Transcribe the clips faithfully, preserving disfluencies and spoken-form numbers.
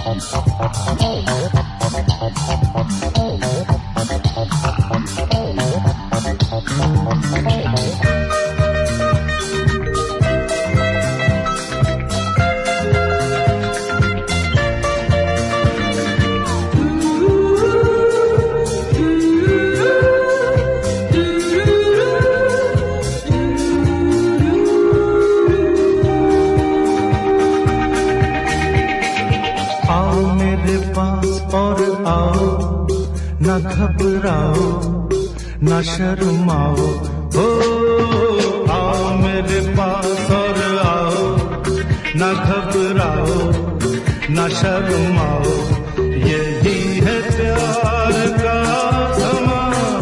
न घबराओ न शर्माओ, हो आओ मेरे पास और आओ, न घबराओ न शर्माओ, यही है प्यार का समा,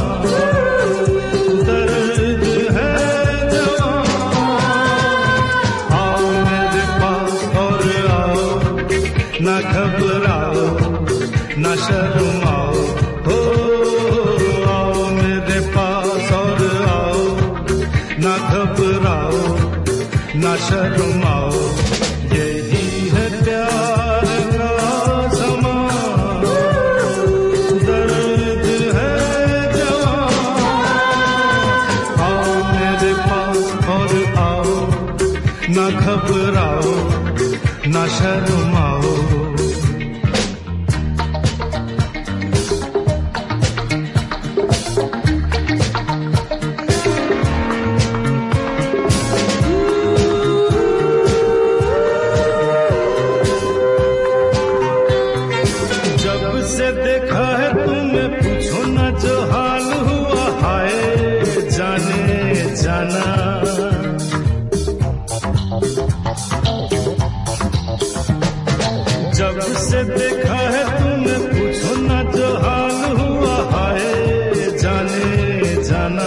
दर्द है जवां। आओ मेरे पास और आओ, न घबराओ न शर्माओ, हो आओ मेरे पास और आओ, न घबराओ न शर्माओ, यही है प्यार का समा, दर्द है जवां। आओ मेरे पास और आओ, न घबराओ न शर्माओ। से देखा है तुम्हें पूछो न जो हाल हुआ, हाय जाने जाना। जब से देखा है तुम्हें पूछो न जो हाल हुआ, हाय जाने जाना।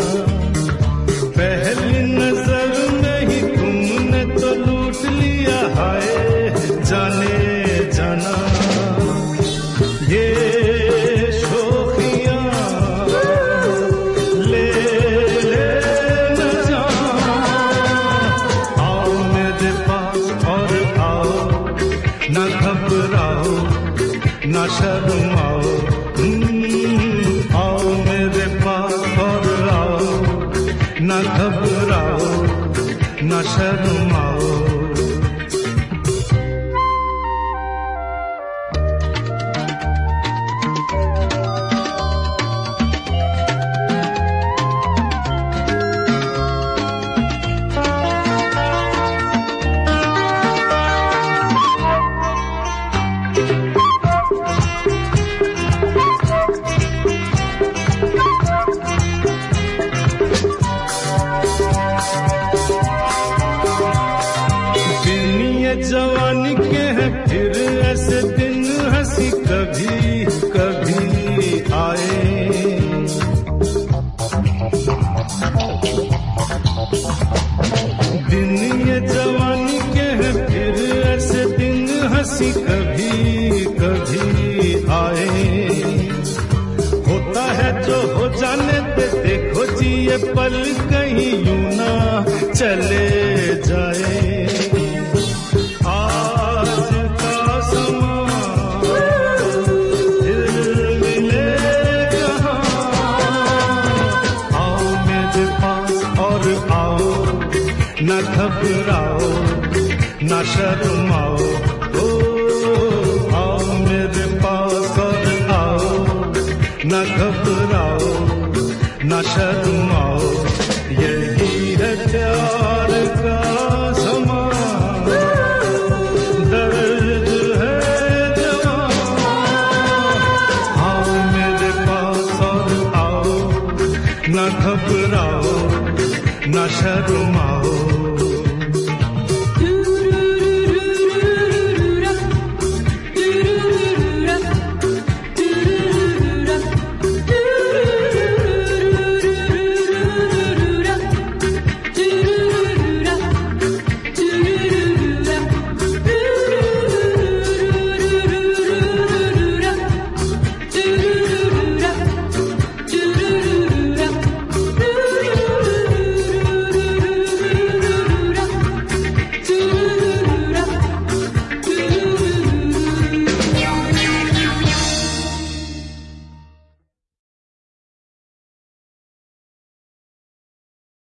पहली नजर में ही तुमने तो लूट लिया, हाय जाने जाना। ये शोखियां ले ले न जा, आओ मेरे पास और आओ, न घबराओ न शर्माओ। आओ मेरे पास और आओ, न घबराओ न शर्माओ। जवानी के हैं फिर ऐसे दिन, हंसी कभी कभी आए। दिन ये जवानी के हैं फिर ऐसे दिन, हंसी कभी कभी आए। होता है जो हो जाने पे, देखो जी ये पल कहीं यूं ना चले जाए। न घबराओ न शर्माओ, ओ आओ मेरे पास और आओ, न घबराओ न शर्माओ, यही है प्यार का समा, दर्द है जवां। आओ मेरे पास और आओ, न घबराओ न शर्माओ।